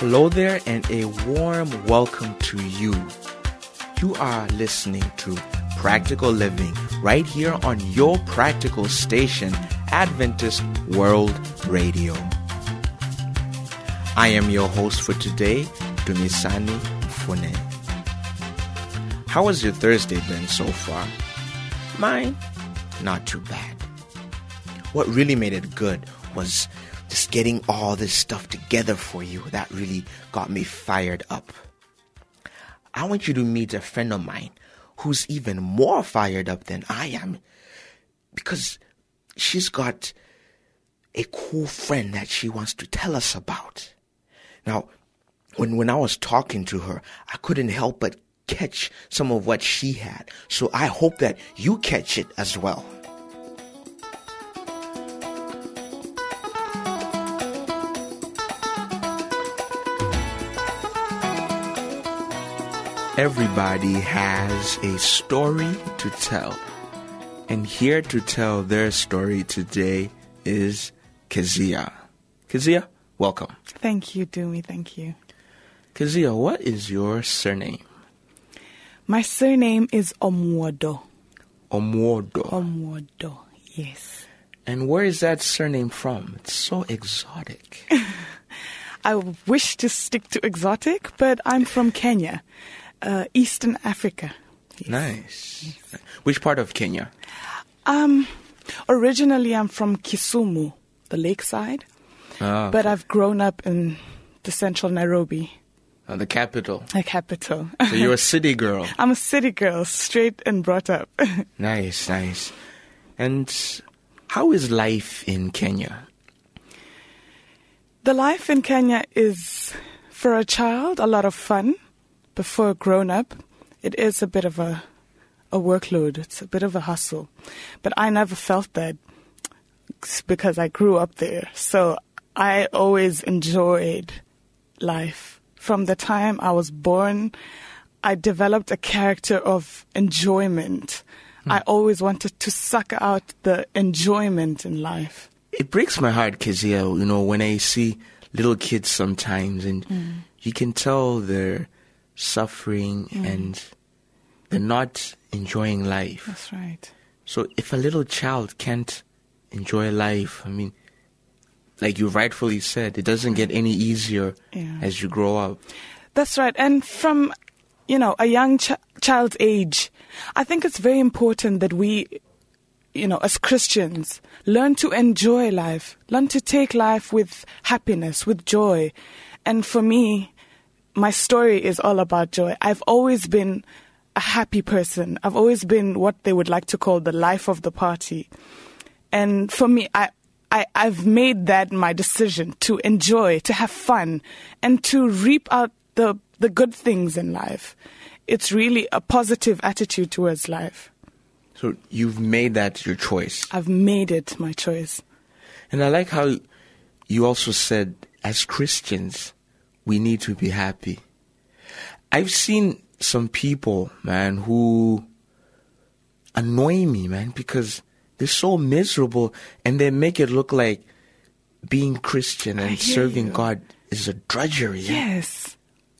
Hello there and a warm welcome to you. You are listening to Practical Living right here on your practical station, Adventist World Radio. I am your host for today, Dumisani Fune. How has your Thursday been so far? Mine, not too bad. What really made it good was just getting all this stuff together for you. That really got me fired up. I want you to meet a friend of mine who's even more fired up than I am, because she's got a cool friend that she wants to tell us about. Now, when I was talking to her, I couldn't help but catch some of what she had. So I hope that you catch it as well. Everybody has a story to tell. And here to tell their story today is Kezia. Kezia, welcome. Thank you, Dumi. Thank you. Kezia, what is your surname? My surname is Omwodo. Omwodo. Omwodo, yes. And where is that surname from? It's so exotic. I wish to stick to exotic, but I'm from Kenya. Eastern Africa. Yes. Nice. Yes. Which part of Kenya? Originally, I'm from Kisumu, the lakeside. But I've grown up in the central Nairobi. The capital. The capital. So you're a city girl. I'm a city girl, straight and brought up. Nice, nice. And how is life in Kenya? The life in Kenya is, for a child, a lot of fun. But for a grown-up, it is a bit of a workload. It's a bit of a hustle. But I never felt that because I grew up there. So I always enjoyed life. From the time I was born, I developed a character of enjoyment. I always wanted to suck out the enjoyment in life. It breaks my heart, Kezia, when I see little kids sometimes, and you can tell they're suffering and they're not enjoying life. That's right. So if a little child can't enjoy life, like you rightfully said, it doesn't get any easier as you grow up. That's right. And from, a young child's age, I think it's very important that we, as Christians, learn to enjoy life, learn to take life with happiness, with joy. And for me, my story is all about joy. I've always been a happy person. I've always been what they would like to call the life of the party. And for me, I've made that my decision to enjoy, to have fun, and to reap out the good things in life. It's really a positive attitude towards life. So you've made that your choice. I've made it my choice. And I like how you also said, as Christians, we need to be happy. I've seen some people, man, who annoy me, man, because they're so miserable and they make it look like being Christian and serving God is a drudgery. Yes.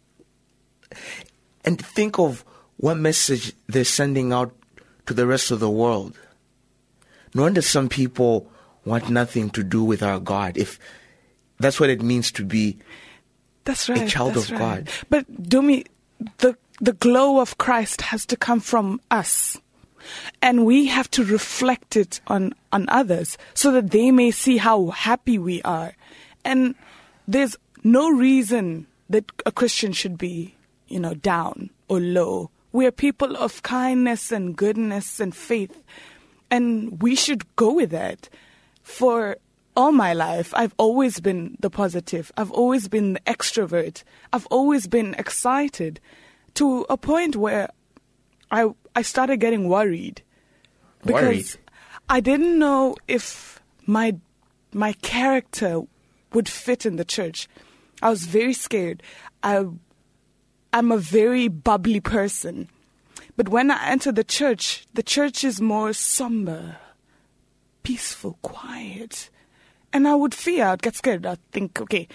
And think of what message they're sending out to the rest of the world. No wonder some people want nothing to do with our God, if that's what it means to be That's right, a child of right. God. But Dumi, the glow of Christ has to come from us. And we have to reflect it on others so that they may see how happy we are. And there's no reason that a Christian should be, down or low. We are people of kindness and goodness and faith. And we should go with that. For all my life, I've always been the positive. I've always been the extrovert. I've always been excited, to a point where I started getting worried. Because I didn't know if my character would fit in the church. I was very scared. I'm a very bubbly person. But when I entered the church is more somber, peaceful, quiet. And I would fear, I'd get scared. I'd think, okay,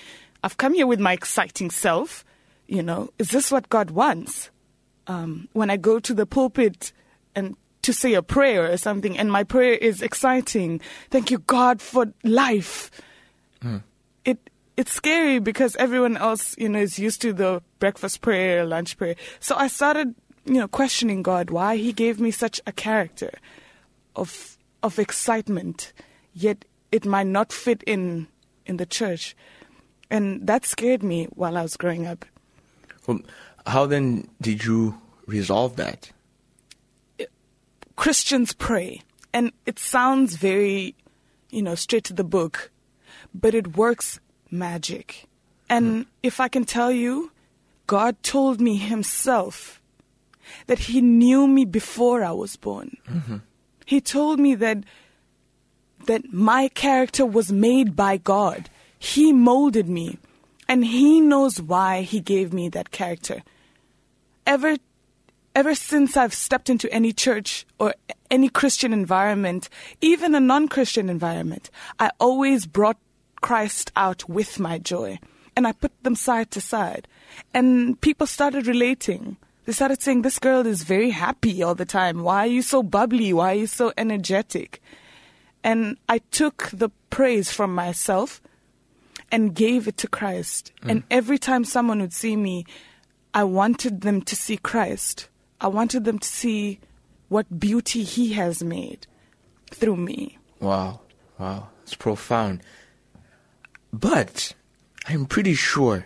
I've come here with my exciting self. Is this what God wants? When I go to the pulpit and to say a prayer or something, and my prayer is exciting, thank you, God, for life. It's scary because everyone else, is used to the breakfast prayer, lunch prayer. So I started, questioning God, why He gave me such a character of excitement, yet it might not fit in the church. And that scared me while I was growing up. Well, how then did you resolve that? Christians pray. And it sounds very, straight to the book, but it works magic. And if I can tell you, God told me Himself that He knew me before I was born. Mm-hmm. He told me that my character was made by God. He molded me, and He knows why He gave me that character. Ever since I've stepped into any church or any Christian environment, even a non-Christian environment, I always brought Christ out with my joy, and I put them side to side. And people started relating. They started saying, this girl is very happy all the time. Why are you so bubbly? Why are you so energetic? And I took the praise from myself and gave it to Christ. And every time someone would see me, I wanted them to see Christ. I wanted them to see what beauty He has made through me. Wow. It's profound. But I'm pretty sure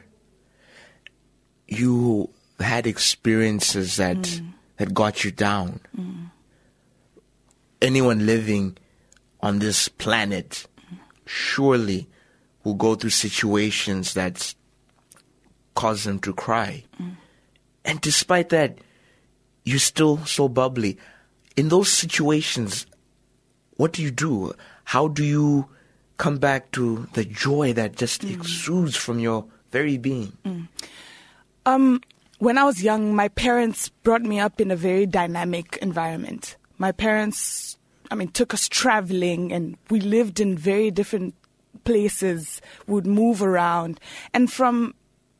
you had experiences that got you down. Anyone living on this planet surely will go through situations that cause them to cry. And despite that, you're still so bubbly. In those situations, what do you do? How do you come back to the joy that just exudes from your very being? When I was young, my parents brought me up in a very dynamic environment. My parents, took us traveling, and we lived in very different places, would move around. And from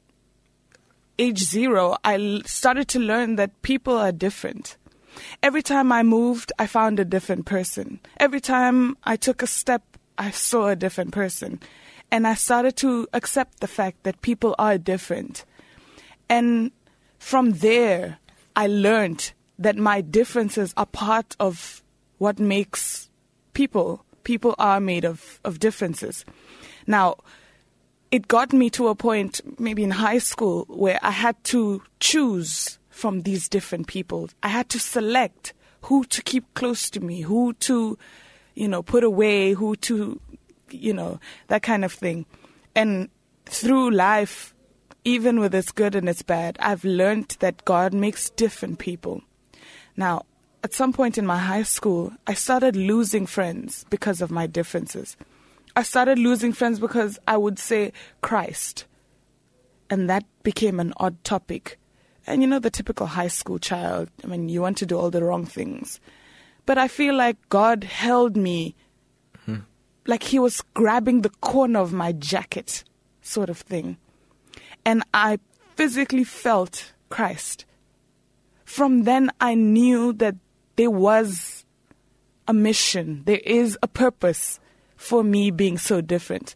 age 0, I started to learn that people are different. Every time I moved, I found a different person. Every time I took a step, I saw a different person. And I started to accept the fact that people are different. And from there, I learned that my differences are part of what makes people. People are made of differences. Now, it got me to a point, maybe in high school, where I had to choose from these different people. I had to select who to keep close to me, who to, put away, who to, that kind of thing. And through life, even with its good and its bad, I've learned that God makes different people. Now, at some point in my high school, I started losing friends because of my differences. I started losing friends because I would say Christ. And that became an odd topic. And the typical high school child, you want to do all the wrong things. But I feel like God held me like He was grabbing the corner of my jacket, sort of thing. And I physically felt Christ. From then, I knew that there was a mission. There is a purpose for me being so different.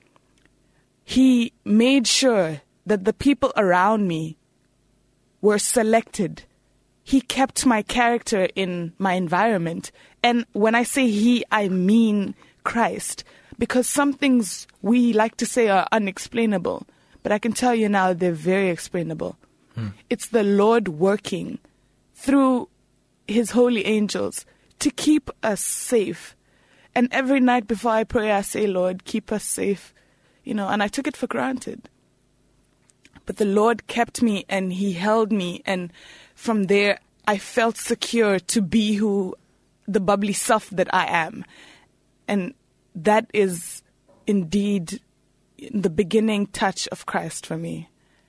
He made sure that the people around me were selected. He kept my character in my environment. And when I say He, I mean Christ. Because some things we like to say are unexplainable. But I can tell you now, they're very explainable. It's the Lord working through His holy angels to keep us safe. And every night before I pray, I say, Lord, keep us safe. And I took it for granted. But the Lord kept me and He held me. And from there, I felt secure to be the bubbly self that I am. And that is indeed the beginning touch of Christ for me.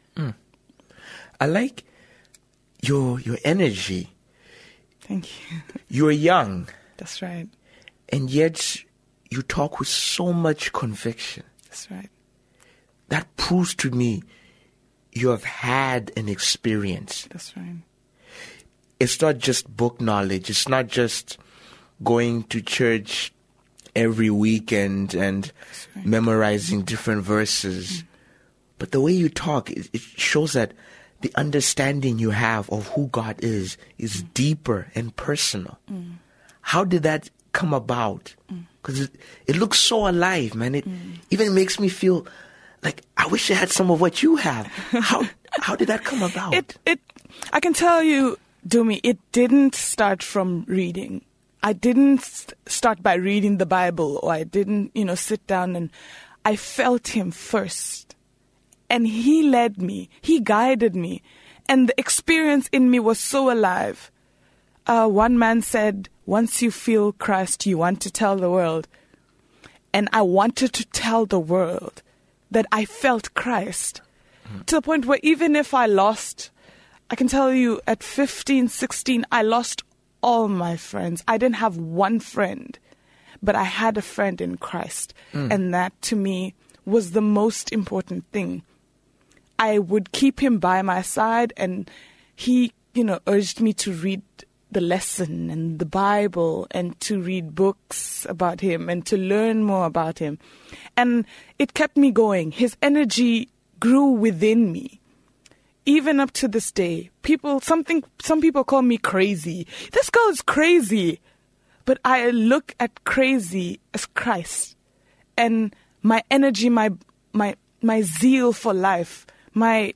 I like your energy. Thank you. You're young. That's right. And yet you talk with so much conviction. That's right. that proves to me you have had an experience. That's right. It's not just book knowledge. It's not just going to church every weekend and memorizing different verses. But the way you talk, it shows that the understanding you have of who God is deeper and personal. How did that come about? Because it looks so alive, man. It even makes me feel like I wish I had some of what you have. How did that come about? I can tell you, Dumi, it didn't start from reading. I didn't start by reading the Bible, or I didn't, sit down, and I felt him first. And he led me. He guided me. And the experience in me was so alive. One man said, once you feel Christ, you want to tell the world. And I wanted to tell the world that I felt Christ. To the point where even if I lost, I can tell you at 15, 16, I lost all my friends. I didn't have one friend, but I had a friend in Christ. And that to me was the most important thing. I would keep him by my side, and he, urged me to read the lesson and the Bible and to read books about him and to learn more about him. And it kept me going. His energy grew within me. Even up to this day, some people call me crazy. This girl is crazy. But I look at crazy as Christ. And my energy, my zeal for life, my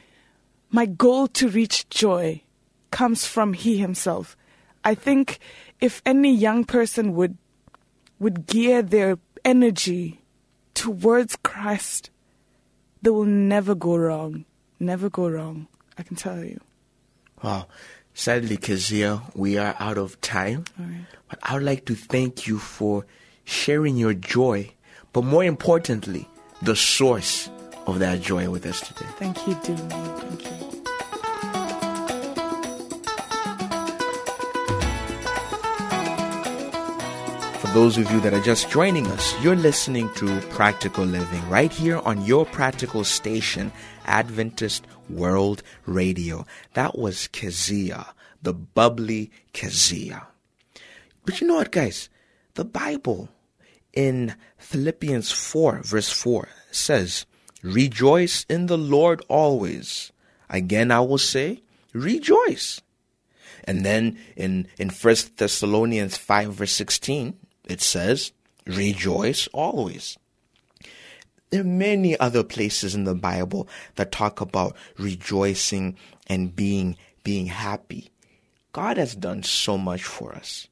goal to reach joy comes from he himself. I think if any young person would gear their energy towards Christ, they will never go wrong. Never go wrong, I can tell you. Wow. Sadly, Kezia, we are out of time. All right. But I would like to thank you for sharing your joy, but more importantly, the source of that joy with us today. Thank you, Dumi. Thank you. For those of you that are just joining us, you're listening to Practical Living right here on your practical station, Adventist World Radio. That was Kezia, the bubbly Kezia. But you know what, guys? The Bible in Philippians 4, verse 4 says, "Rejoice in the Lord always. Again, I will say, rejoice." And then in 1 Thessalonians 5, verse 16, it says, "Rejoice always." There are many other places in the Bible that talk about rejoicing and being happy. God has done so much for us.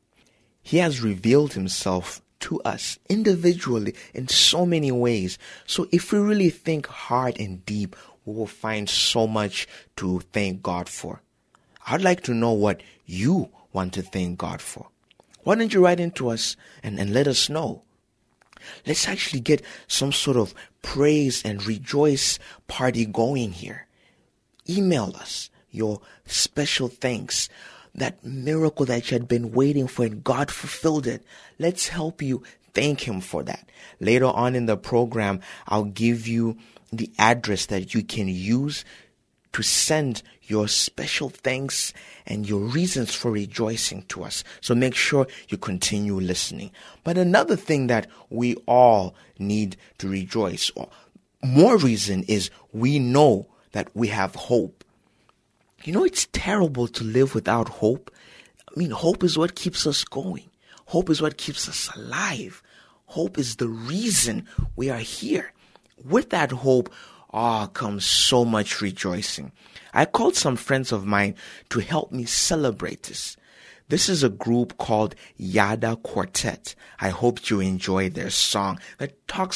He has revealed himself to us individually in so many ways. So if we really think hard and deep, we will find so much to thank God for. I'd like to know what you want to thank God for. Why don't you write into us and let us know? Let's actually get some sort of praise and rejoice party going here. Email us your special thanks, that miracle that you had been waiting for and God fulfilled it. Let's help you thank him for that. Later on in the program, I'll give you the address that you can use to send your special thanks and your reasons for rejoicing to us. So make sure you continue listening. But another thing that we all need to rejoice, or more reason, is we know that we have hope. You know, it's terrible to live without hope. I mean, hope is what keeps us going. Hope is what keeps us alive. Hope is the reason we are here. With that hope, comes so much rejoicing. I called some friends of mine to help me celebrate this. This is a group called Yada Quartet. I hope you enjoy their song that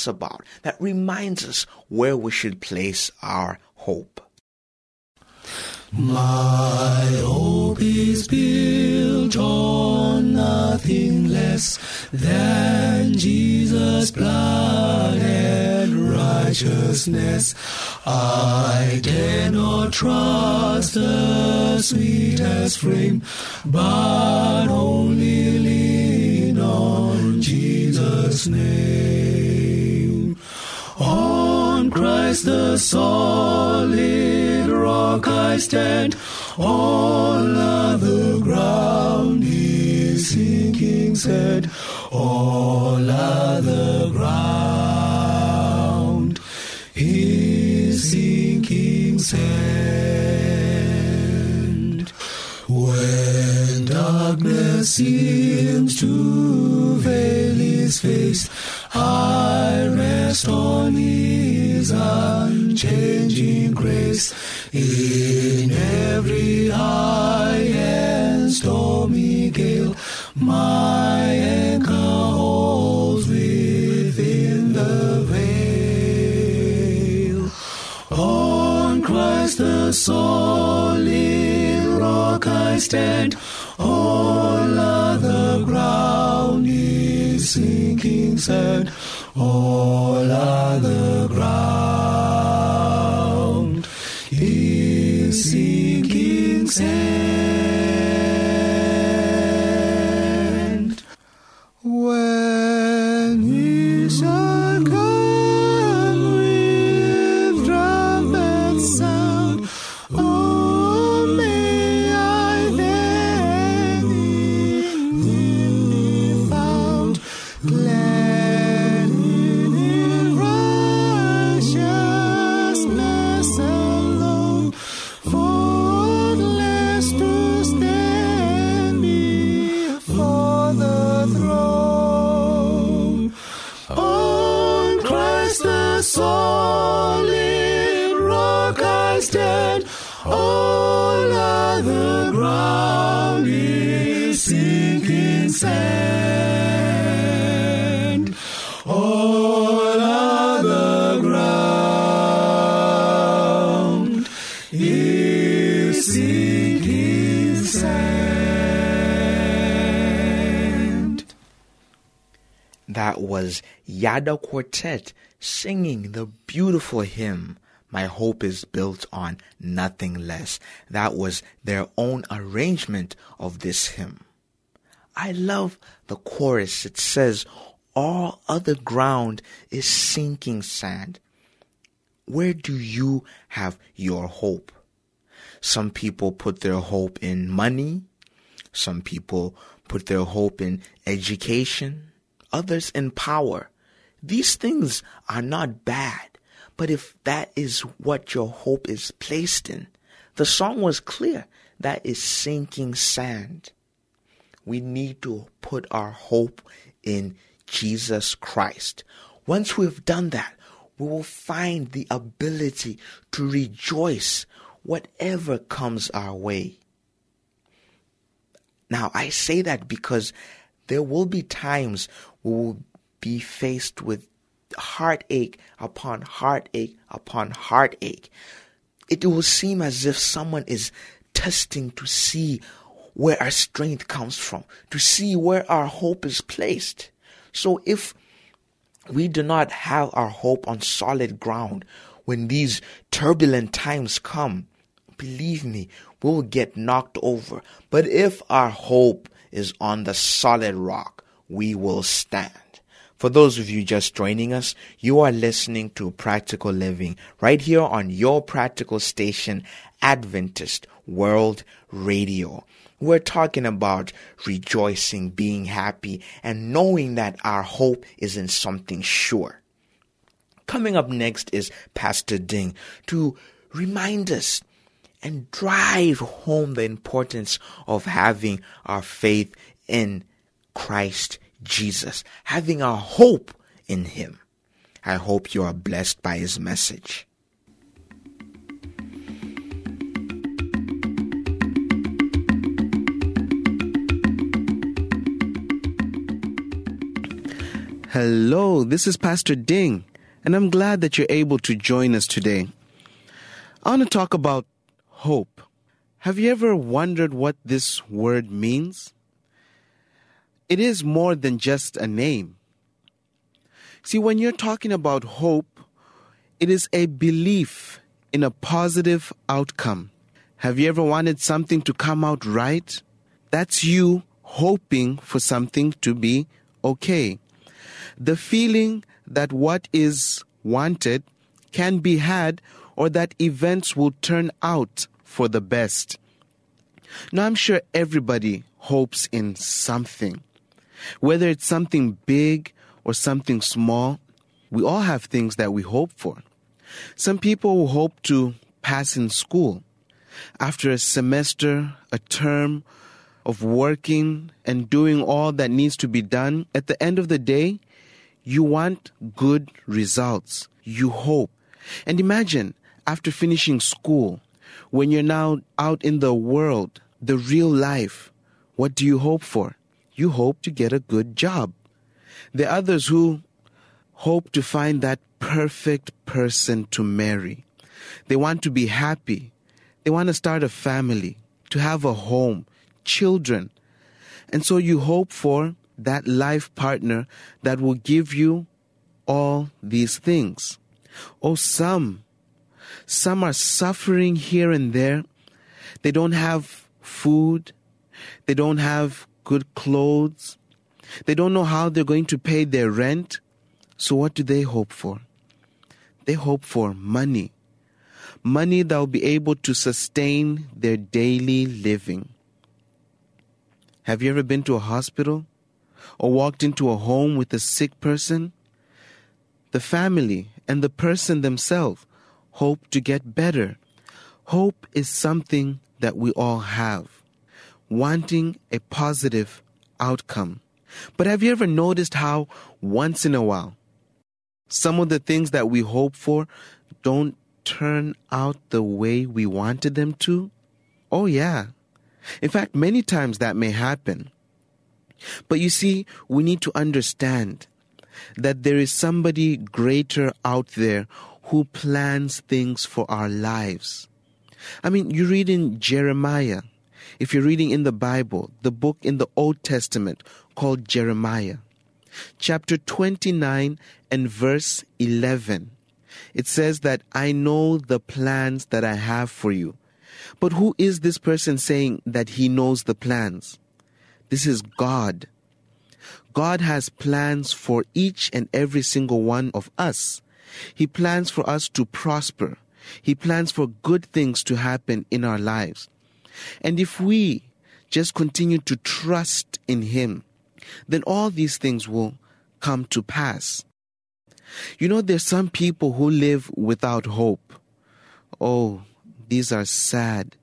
reminds us where we should place our hope. My hope is built on nothing less than Jesus' blood and righteousness. I dare not trust the sweetest frame, but only lean on Jesus' name. On Christ the solid rock I stand, all other ground is sinking sand, all other ground is sinking sand. When darkness seems to veil his face, I rest on his unchanging grace. In every high and stormy gale, my anchor holds within the veil. On Christ the solid rock I stand, all other ground is sinking sand, all other ground is sinking sand. When he shall come with trumpet sound, oh, may I then in him be found, glad in righteousness alone, faultless to stand before the throne. On Christ the solid rock I stand, all other ground is sinking sand, all other ground is sinking sand. That was Yada Quartet singing the beautiful hymn, My Hope is Built on Nothing Less. That was their own arrangement of this hymn. I love the chorus. It says, all other ground is sinking sand. Where do you have your hope? Some people put their hope in money. Some people put their hope in education. Others in power. These things are not bad. But if that is what your hope is placed in, the song was clear. That is sinking sand. We need to put our hope in Jesus Christ. Once we've done that, we will find the ability to rejoice whatever comes our way. Now, I say that because there will be times we will be faced with heartache upon heartache upon heartache. It will seem as if someone is testing to see where our strength comes from, to see where our hope is placed. So if we do not have our hope on solid ground when these turbulent times come, believe me, we will get knocked over. But if our hope is on the solid rock, we will stand. For those of you just joining us, you are listening to Practical Living right here on your practical station, Adventist World Radio. We're talking about rejoicing, being happy, and knowing that our hope is in something sure. Coming up next is Pastor Ding to remind us and drive home the importance of having our faith in Christ Jesus, having our hope in Him. I hope you are blessed by His message. Hello, this is Pastor Ding, and I'm glad that you're able to join us today. I want to talk about hope. Have you ever wondered what this word means? It is more than just a name. See, when you're talking about hope, it is a belief in a positive outcome. Have you ever wanted something to come out right? That's you hoping for something to be okay. The feeling that what is wanted can be had or that events will turn out for the best. Now, I'm sure everybody hopes in something. Whether it's something big or something small, we all have things that we hope for. Some people will hope to pass in school. After a semester, a term of working and doing all that needs to be done, at the end of the day, you want good results. You hope. And imagine, after finishing school, when you're now out in the world, the real life, what do you hope for? You hope to get a good job. There are others who hope to find that perfect person to marry. They want to be happy. They want to start a family, to have a home, children. And so you hope for that life partner that will give you all these things. Oh, some are suffering here and there. They don't have food. They don't have good clothes. They don't know how they're going to pay their rent. So what do they hope for? They hope for money. Money that will be able to sustain their daily living. Have you ever been to a hospital or walked into a home with a sick person? The family and the person themselves hope to get better. Hope is something that we all have, wanting a positive outcome. But have you ever noticed how once in a while, some of the things that we hope for don't turn out the way we wanted them to? Oh yeah. In fact, many times that may happen. But you see, we need to understand that there is somebody greater out there who plans things for our lives. I mean, you read in Jeremiah, if you're reading in the Bible, the book in the Old Testament called Jeremiah, chapter 29 and verse 11. It says that I know the plans that I have for you. But who is this person saying that he knows the plans? This is God. God has plans for each and every single one of us. He plans for us to prosper. He plans for good things to happen in our lives. And if we just continue to trust in Him, then all these things will come to pass. You know, there's some people who live without hope. Oh, these are sad,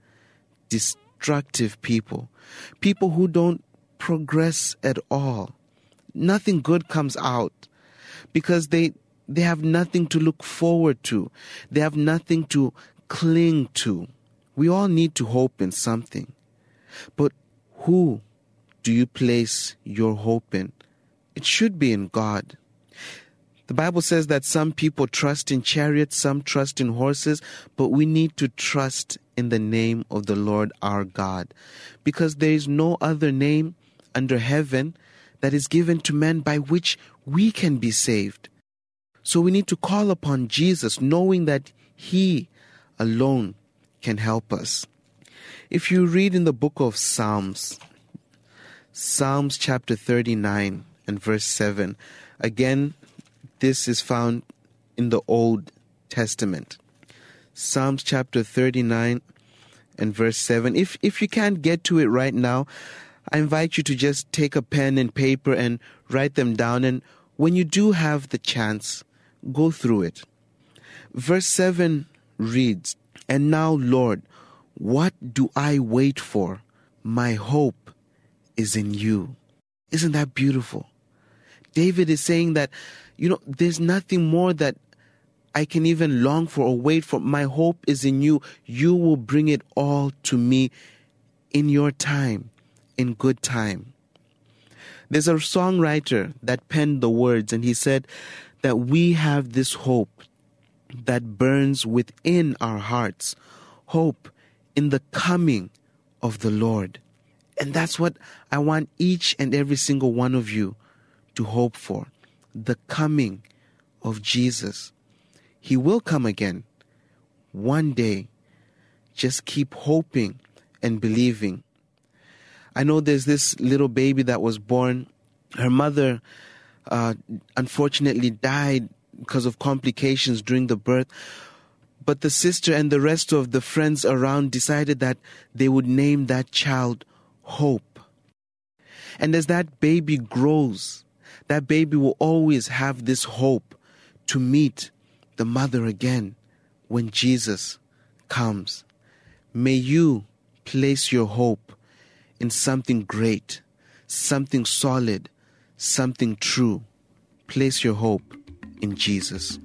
destructive people. People who don't progress at all. Nothing good comes out because they have nothing to look forward to. They have nothing to cling to. We all need to hope in something. But who do you place your hope in? It should be in God. The Bible says that some people trust in chariots, some trust in horses, but we need to trust in the name of the Lord our God, because there is no other name under heaven that is given to men by which we can be saved. So we need to call upon Jesus, knowing that He alone can help us. If you read in the book of Psalms chapter 39 and verse 7, again, this is found in the Old Testament. Psalms chapter 39 and verse 7. If you can't get to it right now, I invite you to just take a pen and paper and write them down. And when you do have the chance, go through it. Verse 7 reads, "And now, Lord, what do I wait for? My hope is in you." Isn't that beautiful? David is saying that, there's nothing more that I can even long for or wait for. My hope is in you. You will bring it all to me in your time, in good time. There's a songwriter that penned the words, and he said that we have this hope that burns within our hearts, hope in the coming of the Lord. And that's what I want each and every single one of you to hope for, the coming of Jesus. He will come again one day. Just keep hoping and believing. I know there's this little baby that was born. Her mother unfortunately died because of complications during the birth. But the sister and the rest of the friends around decided that they would name that child Hope. And as that baby grows, that baby will always have this hope to meet the mother again when Jesus comes. May you place your hope in something great, something solid, something true. Place your hope in Jesus.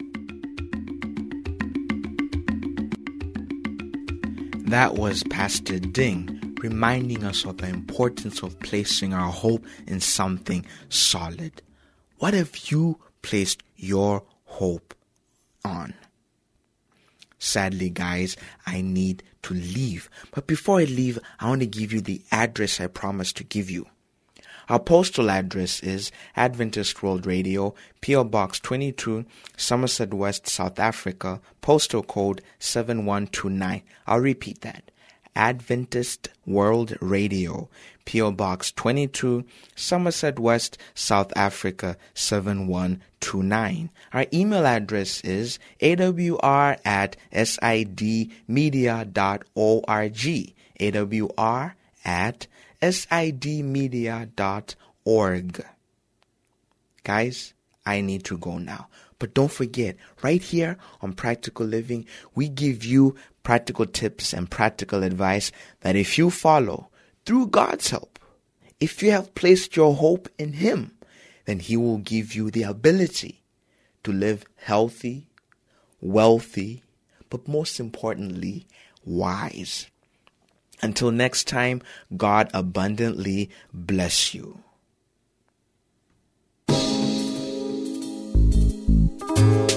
That was Pastor Ding reminding us of the importance of placing our hope in something solid. What have you placed your hope on? Sadly, guys, I need to leave. But before I leave, I want to give you the address I promised to give you. Our postal address is Adventist World Radio, P.O. Box 22, Somerset West, South Africa, postal code 7129. I'll repeat that. Adventist World Radio, P.O. Box 22, Somerset West, South Africa, 7129. Our email address is awr@sidmedia.org. awr@sidmedia.org. Guys, I need to go now. But don't forget, right here on Practical Living, we give you practical tips and practical advice that if you follow, through God's help, if you have placed your hope in Him, then He will give you the ability to live healthy, wealthy, but most importantly, wise. Until next time, God abundantly bless you.